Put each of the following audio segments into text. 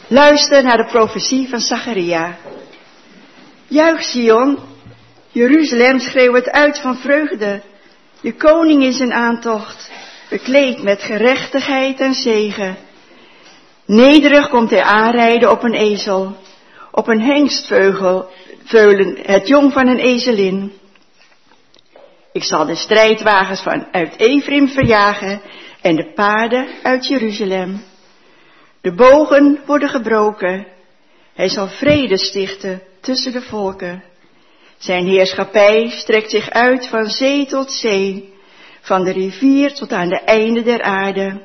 Luister naar de profetie van Zacharia. Juich Sion, Jeruzalem schreeuwt uit van vreugde. Je koning is in aantocht, bekleed met gerechtigheid en zegen. Nederig komt hij aanrijden op een ezel, op een hengstveulen, het jong van een ezelin. Ik zal de strijdwagens uit Efraim verjagen en de paarden uit Jeruzalem. De bogen worden gebroken. Hij zal vrede stichten tussen de volken. Zijn heerschappij strekt zich uit van zee tot zee, van de rivier tot aan de einde der aarde.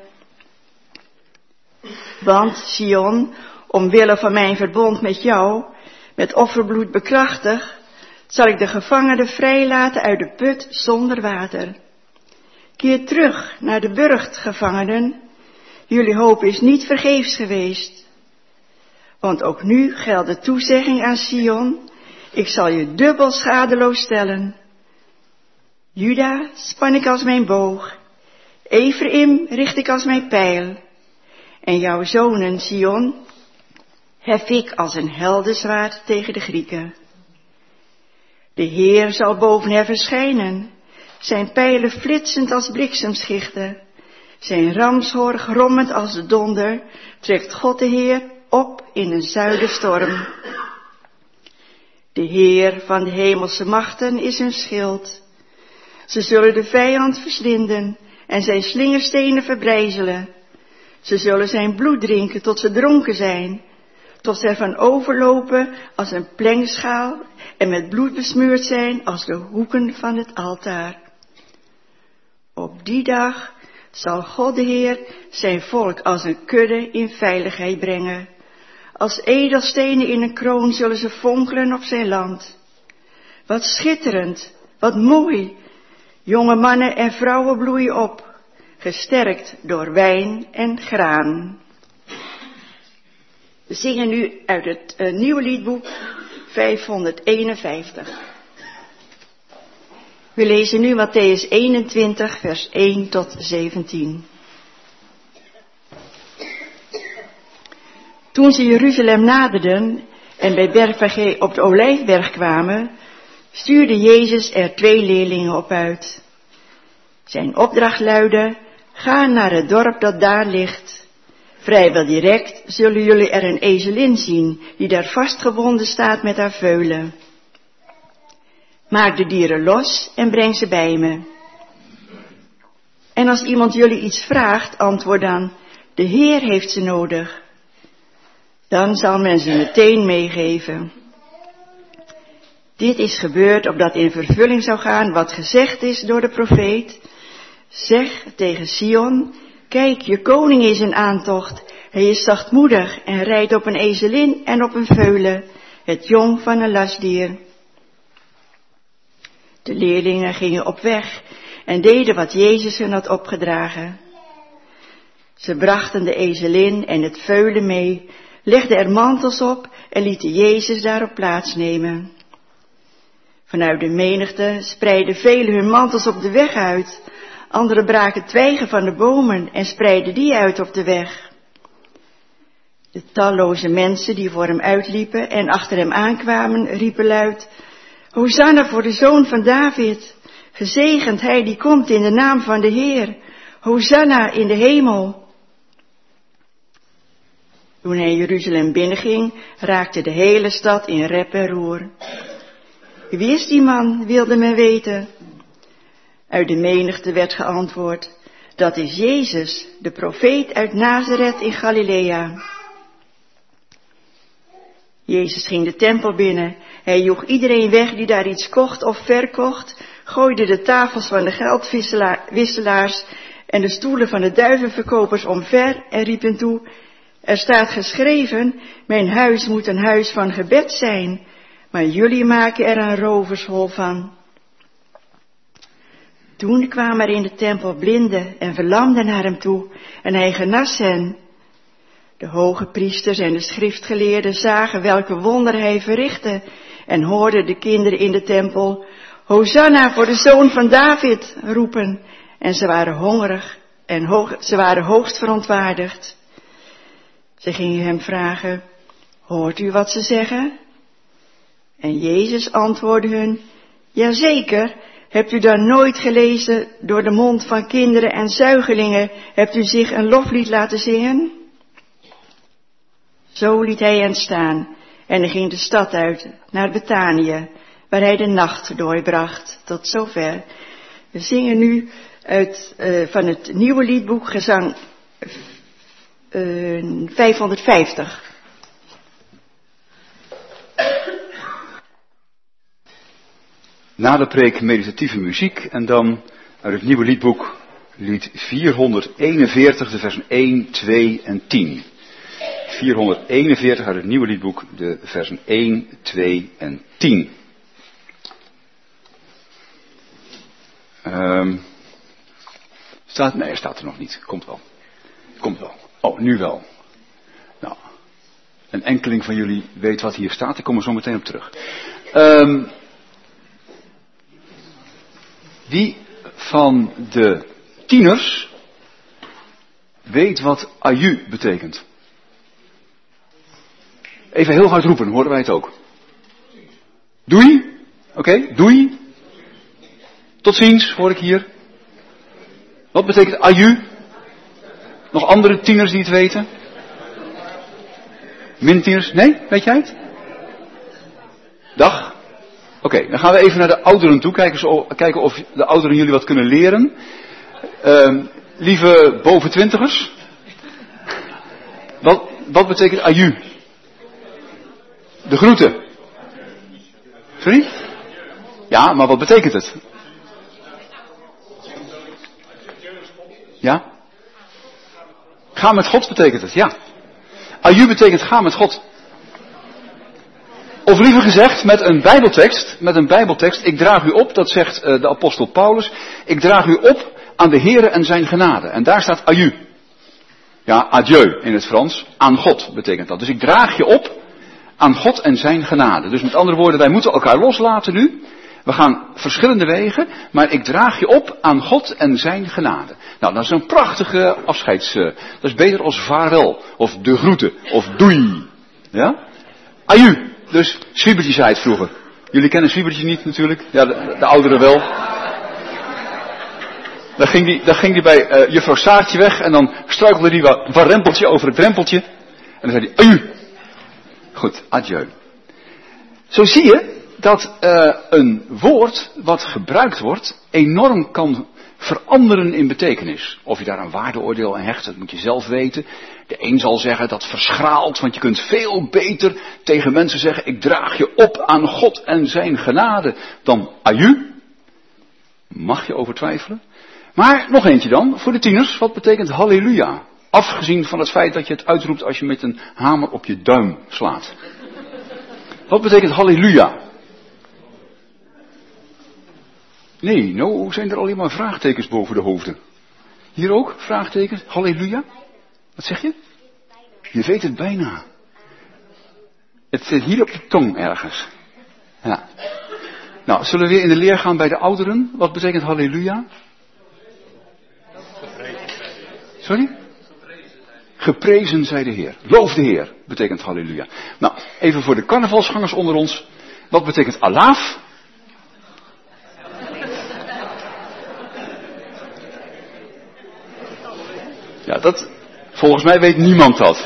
Want, Sion, omwille van mijn verbond met jou, met offerbloed bekrachtigd, zal ik de gevangenen vrijlaten uit de put zonder water. Keer terug naar de burcht, gevangenen. Jullie hoop is niet vergeefs geweest. Want ook nu geldt de toezegging aan Sion, ik zal je dubbel schadeloos stellen. Juda span ik als mijn boog, Efraim richt ik als mijn pijl. En jouw zonen, Sion, hef ik als een heldenzwaard tegen de Grieken. De Heer zal boven hen verschijnen, zijn pijlen flitsend als bliksemschichten. Zijn ramshoor grommend als de donder, trekt God de Heer op in een zuidenstorm. De Heer van de hemelse machten is hun schild. Ze zullen de vijand verslinden en zijn slingerstenen verbrijzelen. Ze zullen zijn bloed drinken tot ze dronken zijn, tot ze ervan overlopen als een plengschaal en met bloed besmeurd zijn als de hoeken van het altaar. Op die dag zal God de Heer zijn volk als een kudde in veiligheid brengen. Als edelstenen in een kroon zullen ze fonkelen op zijn land. Wat schitterend, wat mooi. Jonge mannen en vrouwen bloeien op, gesterkt door wijn en graan. We zingen nu uit het nieuwe liedboek 551. We lezen nu Mattheüs 21, vers 1 tot 17. Toen ze Jeruzalem naderden en bij Berfage op de Olijfberg kwamen, stuurde Jezus er 2 leerlingen op uit. Zijn opdracht luidde, ga naar het dorp dat daar ligt. Vrijwel direct zullen jullie er een ezelin zien, die daar vastgebonden staat met haar veulen. Maak de dieren los en breng ze bij me. En als iemand jullie iets vraagt, antwoord dan, de Heer heeft ze nodig. Dan zal men ze meteen meegeven. Dit is gebeurd opdat in vervulling zou gaan wat gezegd is door de profeet. Zeg tegen Sion, kijk, je koning is in aantocht. Hij is zachtmoedig en rijdt op een ezelin en op een veulen, het jong van een lastdier. De leerlingen gingen op weg en deden wat Jezus hun had opgedragen. Ze brachten de ezelin en het veulen mee, legden er mantels op en lieten Jezus daarop plaatsnemen. Vanuit de menigte spreidden velen hun mantels op de weg uit. Anderen braken twijgen van de bomen en spreidden die uit op de weg. De talloze mensen die voor hem uitliepen en achter hem aankwamen, riepen luid, Hosanna voor de zoon van David, gezegend hij die komt in de naam van de Heer, Hosanna in de hemel. Toen hij Jeruzalem binnenging, raakte de hele stad in rep en roer. Wie is die man, wilde men weten. Uit de menigte werd geantwoord, dat is Jezus, de profeet uit Nazareth in Galilea. Jezus ging de tempel binnen. Hij joeg iedereen weg die daar iets kocht of verkocht, gooide de tafels van de geldwisselaars en de stoelen van de duivenverkopers omver en riep hen toe, er staat geschreven, mijn huis moet een huis van gebed zijn, maar jullie maken er een rovershol van. Toen kwamen er in de tempel blinden en verlamden naar hem toe en hij genas hen. De hoge priesters en de schriftgeleerden zagen welke wonder hij verrichtte en hoorden de kinderen in de tempel, Hosanna voor de zoon van David, roepen. En ze waren hongerig en ze waren hoogst verontwaardigd. Ze gingen hem vragen, hoort u wat ze zeggen? En Jezus antwoordde hun, jazeker, hebt u dan nooit gelezen, door de mond van kinderen en zuigelingen hebt u zich een loflied laten zingen? Zo liet hij hen staan en hij ging de stad uit naar Betanië, waar hij de nacht doorbracht. Tot zover. We zingen nu van het nieuwe liedboek gezang 550. Na de preek meditatieve muziek en dan uit het nieuwe liedboek lied 441, de versen 1, 2 en 10. 441 uit het nieuwe liedboek, de versen 1, 2 en 10. Nee, staat er nog niet. Komt wel. Komt wel. Oh, nu wel. Nou, een enkeling van jullie weet wat hier staat. Ik kom er zo meteen op terug. Wie van de tieners weet wat aju betekent? Even heel hard roepen, horen wij het ook. Doei. Oké, doei. Tot ziens, hoor ik hier. Wat betekent aju? Nog andere tieners die het weten? Mintieners? Nee, weet jij het? Dag. Oké, dan gaan we even naar de ouderen toe. Kijken of de ouderen jullie wat kunnen leren. Lieve boven twintigers. Wat betekent aju? De groeten. Sorry? Ja, maar wat betekent het? Ja? Ga met God betekent het, ja. Aju betekent ga met God. Of liever gezegd, met een bijbeltekst, ik draag u op, dat zegt de apostel Paulus, ik draag u op aan de Heere en zijn genade. En daar staat aju. Ja, adieu in het Frans, aan God betekent dat. Dus ik draag je op aan God en zijn genade. Dus met andere woorden, wij moeten elkaar loslaten nu. We gaan verschillende wegen, maar ik draag je op aan God en zijn genade. Nou, dat is een prachtige dat is beter als vaarwel, of de groeten, of doei. Ja? Aju. Dus Swiebertje zei het vroeger. Jullie kennen Swiebertje niet natuurlijk. Ja, de ouderen wel. Dan ging die bij juffrouw Saartje weg en dan struikelde die wat rempeltje over het drempeltje. En dan zei hij, aju. Goed, adieu. Zo zie je dat een woord wat gebruikt wordt enorm kan veranderen in betekenis. Of je daar een waardeoordeel aan hecht, dat moet je zelf weten. De een zal zeggen dat verschraalt, want je kunt veel beter tegen mensen zeggen, ik draag je op aan God en zijn genade, dan aju. Mag je over twijfelen. Maar nog eentje dan, voor de tieners, wat betekent halleluja? Afgezien van het feit dat je het uitroept als je met een hamer op je duim slaat. Wat betekent halleluja? Nee, nou zijn er alleen maar vraagtekens boven de hoofden. Hier ook, vraagtekens, halleluja? Wat zeg je? Je weet het bijna. Het zit hier op de tong ergens. Ja. Nou, zullen we weer in de leer gaan bij de ouderen? Wat betekent halleluja? Sorry? Geprezen zij de Heer. Loof de Heer betekent halleluja. Nou, even voor de carnavalsgangers onder ons. Wat betekent alaaf? Ja, volgens mij weet niemand dat.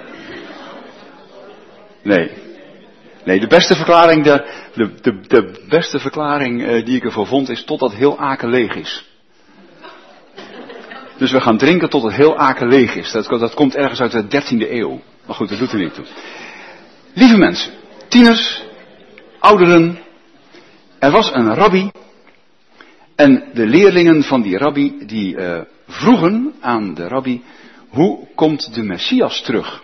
Nee, de beste verklaring, de beste verklaring die ik ervoor vond is totdat heel Aken leeg is. Dus we gaan drinken tot het heel Aken leeg is. Dat komt ergens uit de 13e eeuw. Maar goed, dat doet er niet toe. Lieve mensen, tieners, ouderen, er was een rabbi. En de leerlingen van die rabbi, die vroegen aan de rabbi, hoe komt de Messias terug?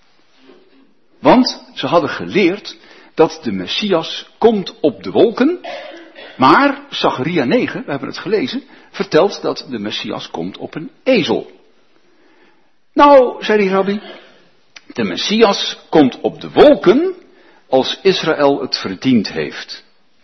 Want ze hadden geleerd dat de Messias komt op de wolken, maar Zacharia 9, we hebben het gelezen, vertelt dat de Messias komt op een ezel. Nou, zei die rabbi, de Messias komt op de wolken als Israël het verdiend heeft.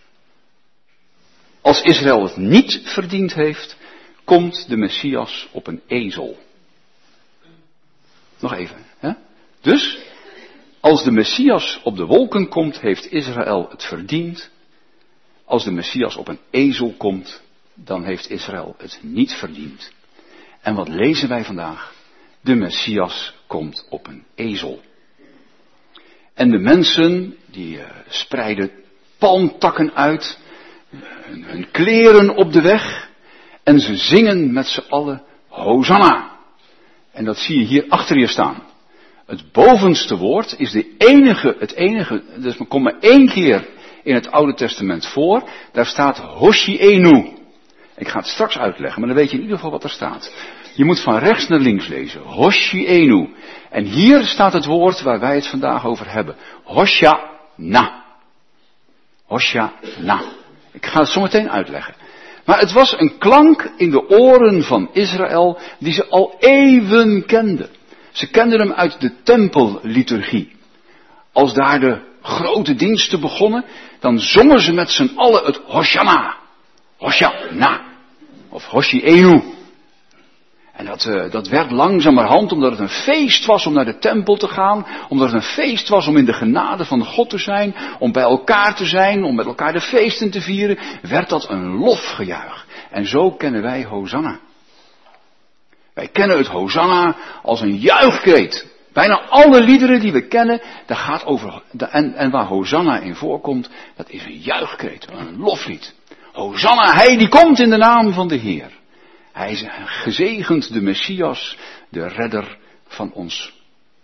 Als Israël het niet verdiend heeft, komt de Messias op een ezel. Nog even, hè? Dus, als de Messias op de wolken komt, heeft Israël het verdiend. Als de Messias op een ezel komt, dan heeft Israël het niet verdiend. En wat lezen wij vandaag? De Messias komt op een ezel. En de mensen, die spreiden palmtakken uit, hun kleren op de weg, en ze zingen met z'n allen Hosanna. En dat zie je hier achter je staan. Het bovenste woord is het enige, dus het komt maar 1 keer in het Oude Testament voor. Daar staat Hoshienu. Ik ga het straks uitleggen, maar dan weet je in ieder geval wat er staat. Je moet van rechts naar links lezen. Hoshienu. En hier staat het woord waar wij het vandaag over hebben. Hoshana. Hoshana. Ik ga het zo meteen uitleggen. Maar het was een klank in de oren van Israël die ze al eeuwen kenden. Ze kenden hem uit de tempelliturgie. Als daar de grote diensten begonnen, dan zongen ze met z'n allen het Hoshana. Hoshana. Of Hoshienu. En dat werd langzamerhand, omdat het een feest was om naar de tempel te gaan, omdat het een feest was om in de genade van God te zijn, om bij elkaar te zijn, om met elkaar de feesten te vieren, werd dat een lofgejuich. En zo kennen wij Hosanna. Wij kennen het Hosanna als een juichkreet. Bijna alle liederen die we kennen, daar gaat over, en waar Hosanna in voorkomt, dat is een juichkreet, een loflied. Hosanna, hij die komt in de naam van de Heer. Hij is gezegend de Messias, de redder van ons.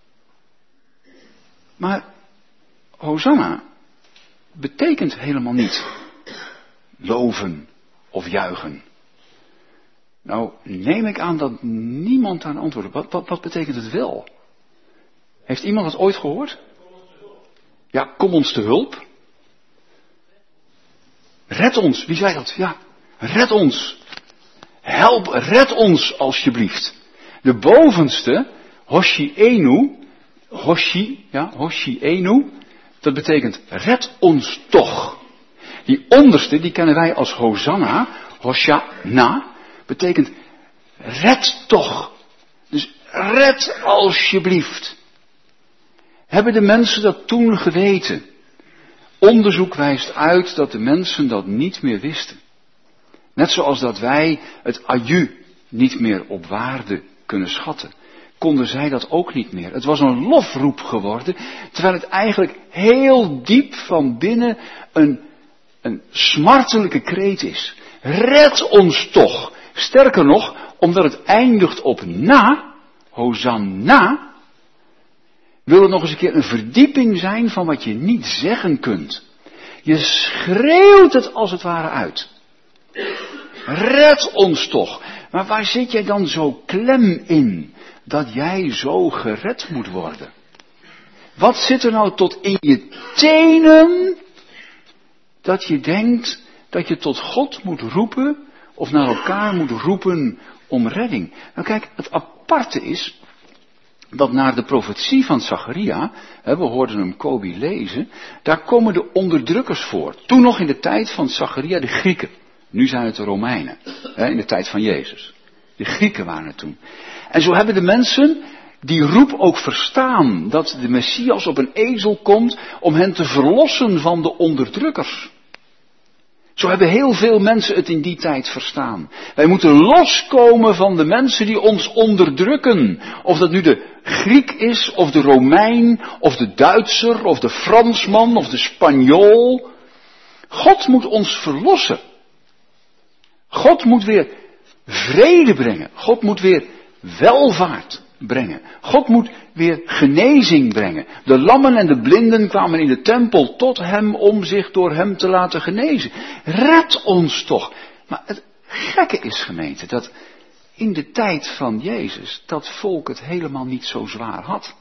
Maar Hosanna betekent helemaal niet loven of juichen. Nou, neem ik aan dat niemand daar een antwoord op. Wat betekent het wel? Heeft iemand dat ooit gehoord? Ja, kom ons te hulp. Red ons, wie zei dat? Ja, red ons. Help, red ons alsjeblieft. De bovenste, Hoshienu, Hoshienu, dat betekent red ons toch. Die onderste, die kennen wij als Hosanna, Hoshana, betekent red toch. Dus red alsjeblieft. Hebben de mensen dat toen geweten? Onderzoek wijst uit dat de mensen dat niet meer wisten. Net zoals dat wij het aju niet meer op waarde kunnen schatten, konden zij dat ook niet meer. Het was een lofroep geworden, terwijl het eigenlijk heel diep van binnen een smartelijke kreet is. Red ons toch. Sterker nog, omdat het eindigt op na, Hosanna, wil het nog eens een keer een verdieping zijn van wat je niet zeggen kunt. Je schreeuwt het als het ware uit. Red ons toch. Maar waar zit jij dan zo klem in, dat jij zo gered moet worden? Wat zit er nou tot in je tenen, dat je denkt dat je tot God moet roepen, of naar elkaar moet roepen om redding? Nou kijk, het aparte is, dat naar de profetie van Zacharia, we hoorden hem Kobi lezen, daar komen de onderdrukkers voor. Toen nog in de tijd van Zacharia de Grieken. Nu zijn het de Romeinen, in de tijd van Jezus. De Grieken waren het toen. En zo hebben de mensen die roep ook verstaan dat de Messias op een ezel komt om hen te verlossen van de onderdrukkers. Zo hebben heel veel mensen het in die tijd verstaan. Wij moeten loskomen van de mensen die ons onderdrukken. Of dat nu de Griek is, of de Romein, of de Duitser, of de Fransman, of de Spanjool. God moet ons verlossen. God moet weer vrede brengen. God moet weer welvaart brengen. God moet weer genezing brengen. De lammen en de blinden kwamen in de tempel tot hem om zich door hem te laten genezen. Red ons toch. Maar het gekke is, gemeente, dat in de tijd van Jezus dat volk het helemaal niet zo zwaar had.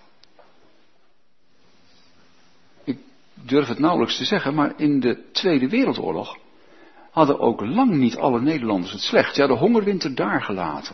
Ik durf het nauwelijks te zeggen, maar in de Tweede Wereldoorlog hadden ook lang niet alle Nederlanders het slecht. Ja, de hongerwinter daar gelaten.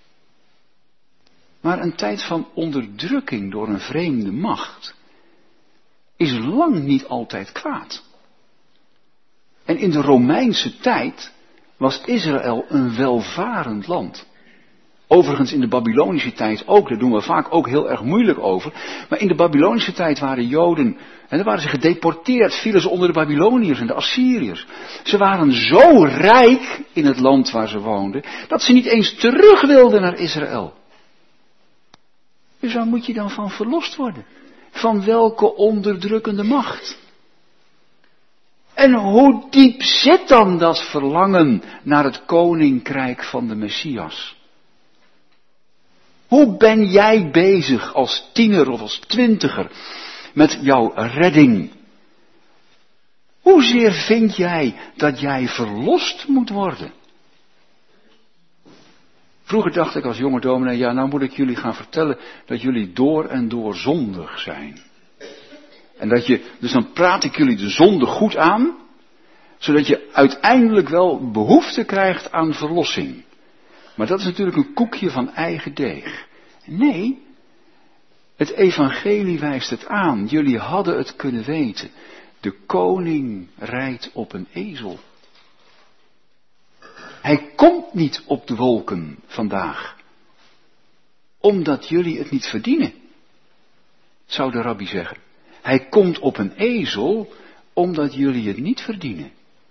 Maar een tijd van onderdrukking door een vreemde macht is lang niet altijd kwaad. En in de Romeinse tijd was Israël een welvarend land. Overigens in de Babylonische tijd ook, daar doen we vaak ook heel erg moeilijk over. Maar in de Babylonische tijd waren Joden, en dan waren ze gedeporteerd, vielen ze onder de Babyloniërs en de Assyriërs. Ze waren zo rijk in het land waar ze woonden, dat ze niet eens terug wilden naar Israël. Dus waar moet je dan van verlost worden? Van welke onderdrukkende macht? En hoe diep zit dan dat verlangen naar het koninkrijk van de Messias? Hoe ben jij bezig als tiener of als twintiger met jouw redding? Hoezeer vind jij dat jij verlost moet worden? Vroeger dacht ik als jonge dominee, ja, nou moet ik jullie gaan vertellen dat jullie door en door zondig zijn. En dus dan praat ik jullie de zonde goed aan, zodat je uiteindelijk wel behoefte krijgt aan verlossing. Maar dat is natuurlijk een koekje van eigen deeg. Nee, het evangelie wijst het aan. Jullie hadden het kunnen weten. De koning rijdt op een ezel. Hij komt niet op de wolken vandaag. Omdat jullie het niet verdienen. Zou de rabbi zeggen. Hij komt op een ezel omdat jullie het niet verdienen.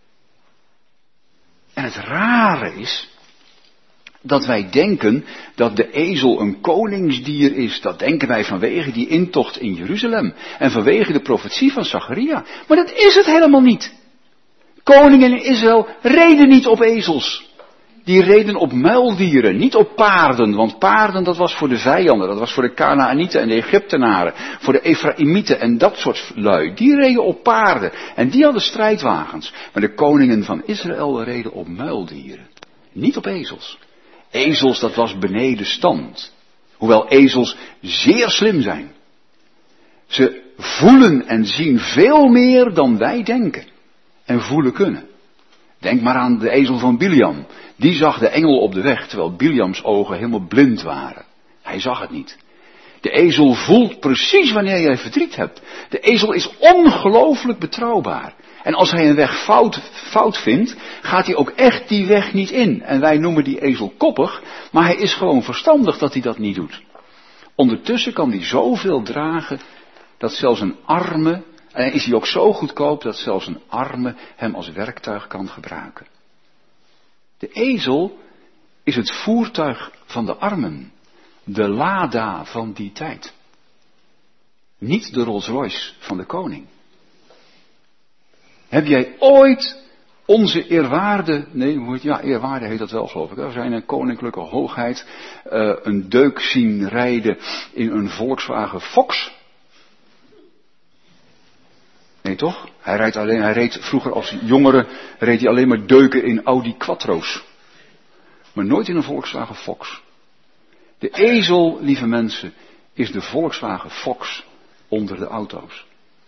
En het rare is dat wij denken dat de ezel een koningsdier is. Dat denken wij vanwege die intocht in Jeruzalem. En vanwege de profetie van Zacharia. Maar dat is het helemaal niet. Koningen in Israël reden niet op ezels. Die reden op muildieren, niet op paarden. Want paarden, dat was voor de vijanden. Dat was voor de Kanaanieten en de Egyptenaren. Voor de Efraïmieten en dat soort lui. Die reden op paarden. En die hadden strijdwagens. Maar de koningen van Israël reden op muildieren. Niet op ezels. Ezels, dat was beneden stand. Hoewel ezels zeer slim zijn. Ze voelen en zien veel meer dan wij denken. En voelen kunnen. Denk maar aan de ezel van Biliam. Die zag de engel op de weg, terwijl Biliams ogen helemaal blind waren. Hij zag het niet. De ezel voelt precies wanneer jij verdriet hebt. De ezel is ongelooflijk betrouwbaar. En als hij een weg fout vindt, gaat hij ook echt die weg niet in. En wij noemen die ezel koppig, maar hij is gewoon verstandig dat hij dat niet doet. Ondertussen kan hij zoveel dragen, dat zelfs een arme, en is hij ook zo goedkoop, dat zelfs een arme hem als werktuig kan gebruiken. De ezel is het voertuig van de armen. De Lada van die tijd. Niet de Rolls Royce van de koning. Heb jij ooit onze eerwaarde, eerwaarde heet dat wel geloof ik, we zijn een koninklijke hoogheid, een deuk zien rijden in een Volkswagen Fox? Nee toch? Hij reed vroeger als jongere, reed hij alleen maar deuken in Audi Quattro's. Maar nooit in een Volkswagen Fox. De ezel, lieve mensen, is de Volkswagen Fox onder de auto's.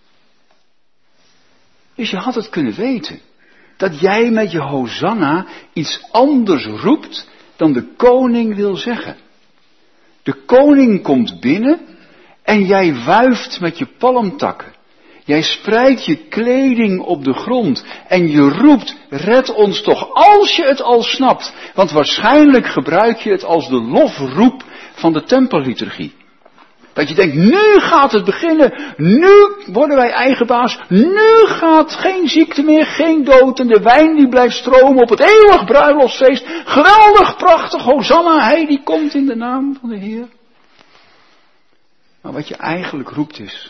Dus je had het kunnen weten. Dat jij met je Hosanna iets anders roept dan de koning wil zeggen. De koning komt binnen en jij wuift met je palmtakken. Jij spreidt je kleding op de grond en je roept, red ons toch als je het al snapt. Want waarschijnlijk gebruik je het als de lofroep van de tempelliturgie. Dat je denkt, nu gaat het beginnen, nu worden wij eigen baas, nu gaat geen ziekte meer, geen dood en de wijn die blijft stromen op het eeuwig bruiloftsfeest. Geweldig, prachtig, Hosanna, hij die komt in de naam van de Heer. Maar wat je eigenlijk roept is,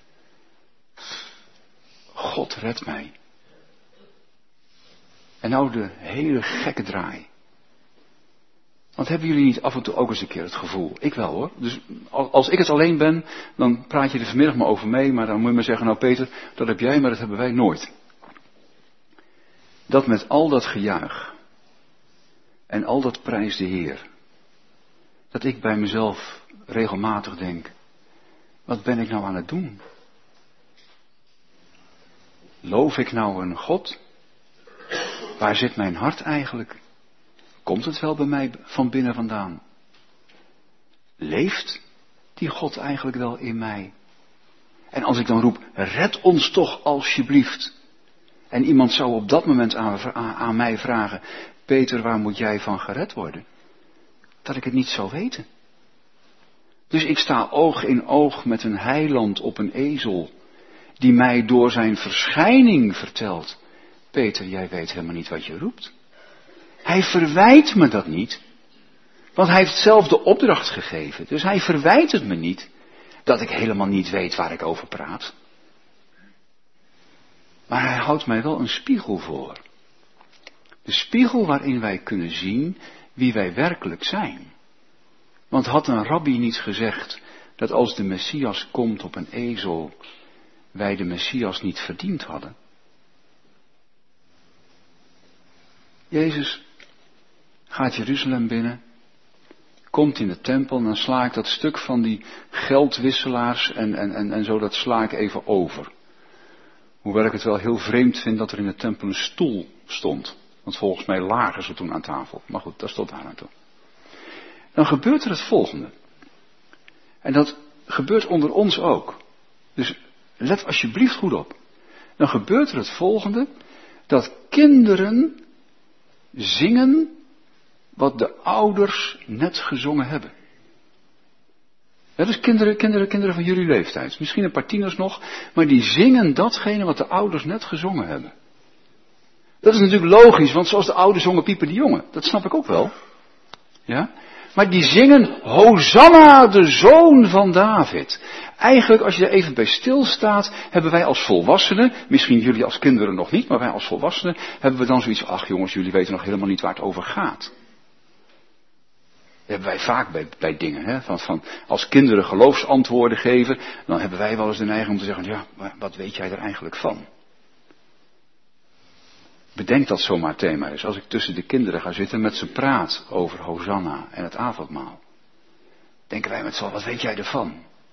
God red mij. En nou de hele gekke draai. Want hebben jullie niet af en toe ook eens een keer het gevoel? Ik wel hoor. Dus als ik het alleen ben, dan praat je er vanmiddag maar over mee. Maar dan moet je maar zeggen, nou Peter, dat heb jij, maar dat hebben wij nooit. Dat met al dat gejuich. En al dat prijs de Heer. Dat ik bij mezelf regelmatig denk. Wat ben ik nou aan het doen? Loof ik nou een God? Waar zit mijn hart eigenlijk? Komt het wel bij mij van binnen vandaan? Leeft die God eigenlijk wel in mij? En als ik dan roep, red ons toch alsjeblieft. En iemand zou op dat moment aan mij vragen, Peter, waar moet jij van gered worden? dat ik het niet zou weten. Dus ik sta oog in oog met een heiland op een ezel, die mij door zijn verschijning vertelt: Peter, jij weet helemaal niet wat je roept. Hij verwijt me dat niet, want hij heeft zelf de opdracht gegeven. Dus hij verwijt het me niet dat ik helemaal niet weet waar ik over praat. Maar hij houdt mij wel een spiegel voor. De spiegel waarin wij kunnen zien wie wij werkelijk zijn. Want had een rabbi niet gezegd dat als de Messias komt op een ezel, wij de Messias niet verdiend hadden? Jezus gaat Jeruzalem binnen, komt in de tempel en dan sla ik dat stuk van die geldwisselaars en zo, dat sla ik even over. Hoewel ik het wel heel vreemd vind dat er in de tempel een stoel stond. Want volgens mij lagen ze toen aan tafel. Maar goed, dat stond daar aan toe. Dan gebeurt er het volgende. En dat gebeurt onder ons ook. Dus let alsjeblieft goed op. Dan gebeurt er het volgende. Dat kinderen zingen wat de ouders net gezongen hebben. Ja, dus kinderen van jullie leeftijd. Misschien een paar tieners nog. Maar die zingen datgene wat de ouders net gezongen hebben. Dat is natuurlijk logisch, want zoals de ouders zongen piepen die jongen. Dat snap ik ook wel. Ja? Maar die zingen Hosanna, de zoon van David. Eigenlijk, als je er even bij stilstaat, hebben wij als volwassenen, misschien jullie als kinderen nog niet, maar wij als volwassenen, hebben we dan zoiets van: ach jongens, jullie weten nog helemaal niet waar het over gaat. Dat hebben wij vaak bij dingen, hè? Van als kinderen geloofsantwoorden geven, dan hebben wij wel eens de neiging om te zeggen: ja, maar wat weet jij er eigenlijk van? Bedenk dat zomaar thema is. Als ik tussen de kinderen ga zitten met ze praat over Hosanna en het avondmaal. Denken wij met z'n allen: wat weet jij ervan?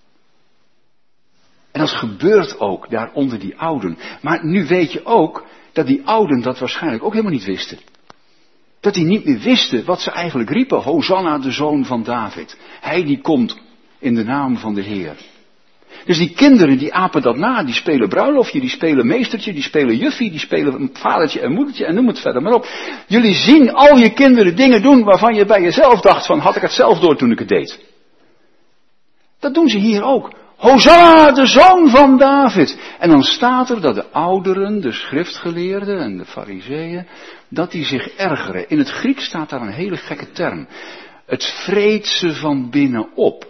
En dat gebeurt ook daar onder die ouden. Maar nu weet je ook dat die ouden dat waarschijnlijk ook helemaal niet wisten. Dat die niet meer wisten wat ze eigenlijk riepen: Hosanna, de zoon van David. Hij die komt in de naam van de Heer. Dus die kinderen die apen dat na, die spelen bruiloftje, die spelen meestertje, die spelen juffie, die spelen vadertje en moedertje en noem het verder maar op. Jullie zien al je kinderen dingen doen waarvan je bij jezelf dacht van: had ik het zelf door toen ik het deed. Dat doen ze hier ook. Hosanna, de zoon van David. En dan staat er dat de ouderen, de schriftgeleerden en de farizeeën, dat die zich ergeren. In het Grieks staat daar een hele gekke term. Het vreet ze van binnen op.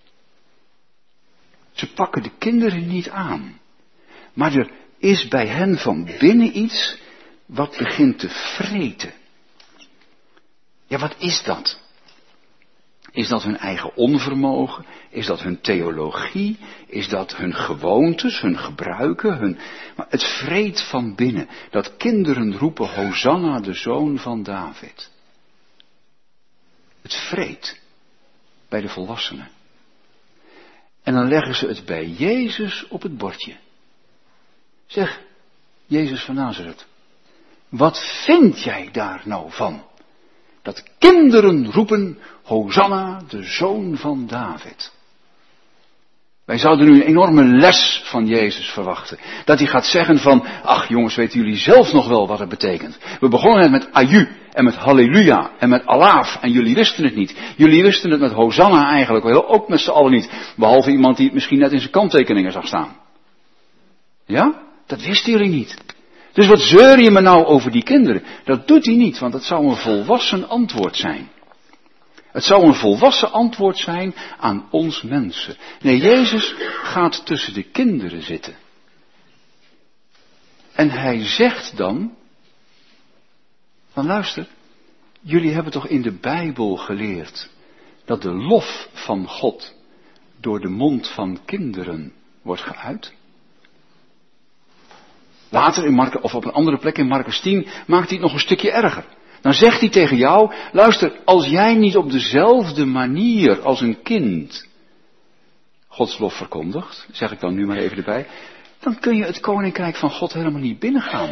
Ze pakken de kinderen niet aan. Maar er is bij hen van binnen iets wat begint te vreten. Ja, wat is dat? Is dat hun eigen onvermogen? Is dat hun theologie? Is dat hun gewoontes, hun gebruiken? Maar het vreet van binnen. Dat kinderen roepen: Hosanna, de zoon van David. Het vreet bij de volwassenen. En dan leggen ze het bij Jezus op het bordje. Zeg, Jezus van Nazareth, wat vind jij daar nou van? Dat kinderen roepen: Hosanna, de zoon van David. Wij zouden nu een enorme les van Jezus verwachten. Dat hij gaat zeggen van: ach jongens, weten jullie zelf nog wel wat het betekent? We begonnen het met aju en met halleluja en met alaaf en jullie wisten het niet. Jullie wisten het met Hosanna eigenlijk ook met z'n allen niet. Behalve iemand die het misschien net in zijn kanttekeningen zag staan. Ja? Dat wisten jullie niet. Dus wat zeur je me nou over die kinderen? Dat doet hij niet, want dat zou een volwassen antwoord zijn. Het zou een volwassen antwoord zijn aan ons mensen. Nee, Jezus gaat tussen de kinderen zitten. En hij zegt dan: van luister, jullie hebben toch in de Bijbel geleerd dat de lof van God door de mond van kinderen wordt geuit? Later in Marcus, of op een andere plek in Marcus 10, maakt hij het nog een stukje erger. Dan zegt hij tegen jou: luister, als jij niet op dezelfde manier als een kind Gods lof verkondigt, zeg ik dan nu maar even erbij, dan kun je het koninkrijk van God helemaal niet binnengaan.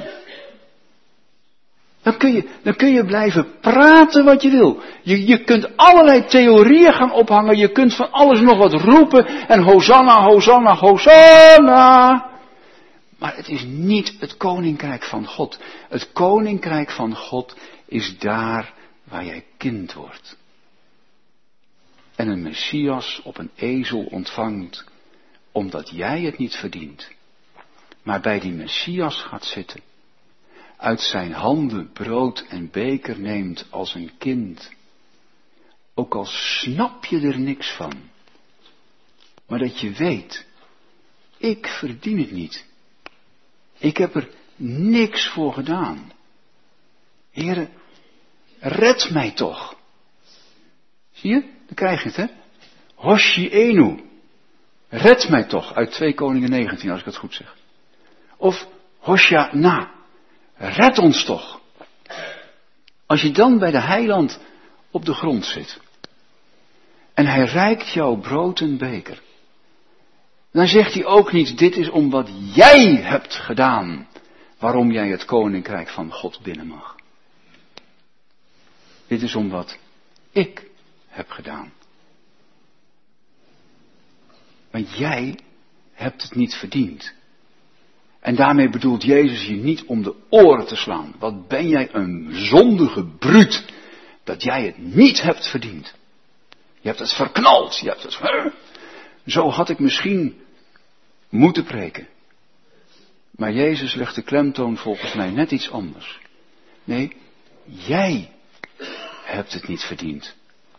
Dan kun je blijven praten wat je wil. Je kunt allerlei theorieën gaan ophangen, je kunt van alles nog wat roepen en Hosanna, Hosanna, Hosanna. Maar het is niet het koninkrijk van God. Het koninkrijk van God is daar waar jij kind wordt. en een Messias op een ezel ontvangt, omdat jij het niet verdient, maar bij die Messias gaat zitten, uit zijn handen brood en beker neemt als een kind, ook al snap je er niks van, maar dat je weet, ik verdien het niet. Ik heb er niks voor gedaan. Heere, red mij toch. Zie je? Dan krijg je het, hè? Hoshi Enu. Red mij toch, uit 2 Koningen 19, als ik het goed zeg. Of Hoshana. Red ons toch. Als je dan bij de heiland op de grond zit. En hij reikt jou brood en beker. Dan zegt hij ook niet, dit is om wat jij hebt gedaan. Waarom jij het koninkrijk van God binnen mag. Dit is om wat ik heb gedaan. Want jij hebt het niet verdiend. En daarmee bedoelt Jezus je niet om de oren te slaan. Wat ben jij een zondige bruut. Dat jij het niet hebt verdiend. Je hebt het verknald. Je hebt het... Zo had ik misschien moeten preken. Maar Jezus legt de klemtoon volgens mij net iets anders. Nee, jij hebt het niet verdiend.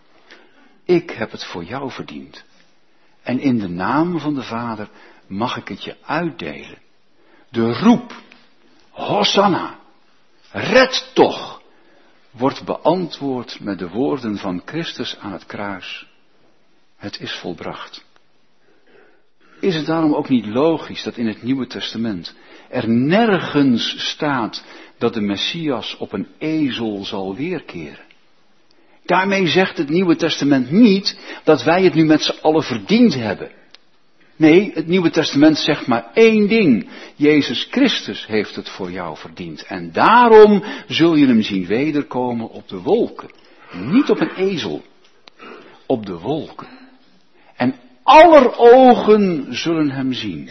Ik heb het voor jou verdiend. En in de naam van de Vader mag ik het je uitdelen. De roep, Hosanna, red toch, wordt beantwoord met de woorden van Christus aan het kruis. Het is volbracht. Is het daarom ook niet logisch dat in het Nieuwe Testament er nergens staat dat de Messias op een ezel zal weerkeren? Daarmee zegt het Nieuwe Testament niet dat wij het nu met z'n allen verdiend hebben. Nee, het Nieuwe Testament zegt maar één ding. Jezus Christus heeft het voor jou verdiend. En daarom zul je hem zien wederkomen op de wolken. Niet op een ezel. Op de wolken. En aller ogen zullen hem zien.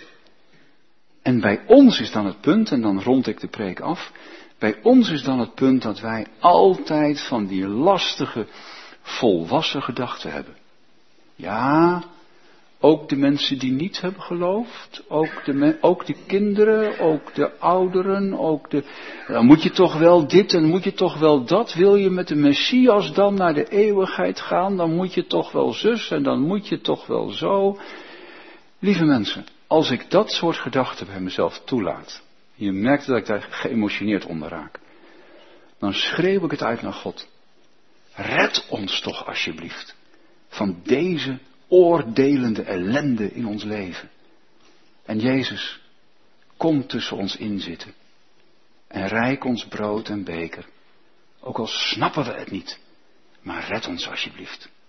En bij ons is dan het punt, en dan rond ik de preek af. Bij ons is dan het punt dat wij altijd van die lastige, volwassen gedachten hebben. Ja, ook de mensen die niet hebben geloofd, ook de kinderen, ook de ouderen, dan moet je toch wel dit en moet je toch wel dat. Wil je met de Messias dan naar de eeuwigheid gaan, dan moet je toch wel zus en dan moet je toch wel zo. Lieve mensen, als ik dat soort gedachten bij mezelf toelaat, je merkt dat ik daar geëmotioneerd onder raak, dan schreeuw ik het uit naar God. Red ons toch alsjeblieft van deze oordelende ellende in ons leven. En Jezus, kom tussen ons inzitten en reik ons brood en beker, ook al snappen we het niet, maar red ons alsjeblieft.